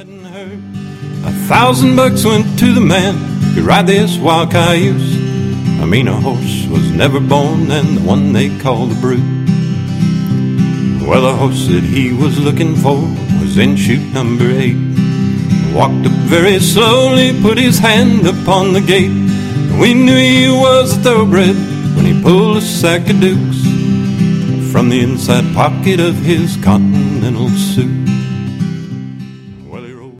hadn't heard. $1,000 went to the man who could ride this wild cayuse. A meaner horse was never born than the one they called the Brute. Well, the horse that he was looking for was in chute number 8. Walked up very slowly, put his hand upon the gate. We knew he was a thoroughbred when he pulled a sack of dukes from the inside pocket of his continental suit.